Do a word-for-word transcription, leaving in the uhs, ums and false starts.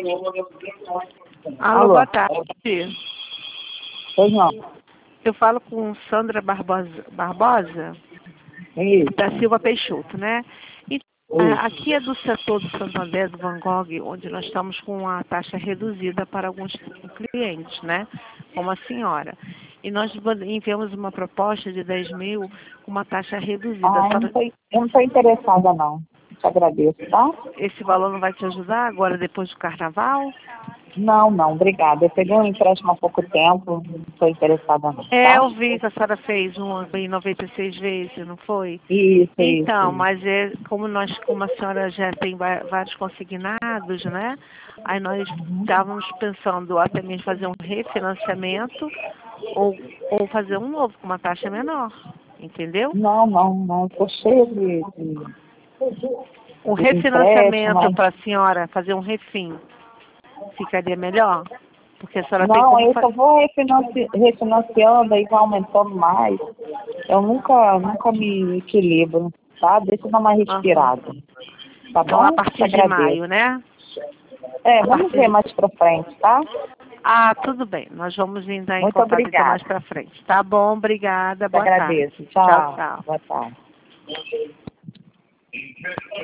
Alô, Alô. boa tarde. Pois não. Eu falo com Sandra Barbosa, Barbosa Isso. da Silva Peixoto, né? E, Isso. ah, aqui é do setor do Santander, do Van Gogh, onde nós estamos com uma taxa reduzida para alguns clientes, né? Como a senhora. E nós enviamos uma proposta de dez mil com uma taxa reduzida. Ah, eu não tô, eu não tô interessada, não. Te agradeço, tá? Esse valor não vai te ajudar agora, depois do carnaval? Não, não, obrigada. Eu peguei um empréstimo há pouco tempo, não estou interessada, não, É, tá? eu vi que a senhora fez um em noventa e seis vezes, não foi? Isso, Então, isso. mas é como nós, como a senhora já tem va- vários consignados, né? Aí nós estávamos pensando até mesmo fazer um refinanciamento ou, ou fazer um novo com uma taxa menor, entendeu? Não, não, não. Estou cheia de, de, Um de empréstimo, refinanciamento mas... para a senhora fazer um refim ficaria melhor? Porque a senhora tem Não, como eu fa- só vou refinanci... refinanciando e vai aumentando mais. Eu nunca, nunca me equilibro, tá? Deixa eu dar uma Aham. respirada. Tá Então, a bom? Te partir de agradeço. maio, né? É, A vamos partir ver de... mais pra frente, tá? Ah, tudo bem. Nós vamos entrar em Muito contato então mais obrigada. para frente. Tá bom, obrigada. Te Boa agradeço. tarde. Tchau, Tchau. tchau. Boa tarde.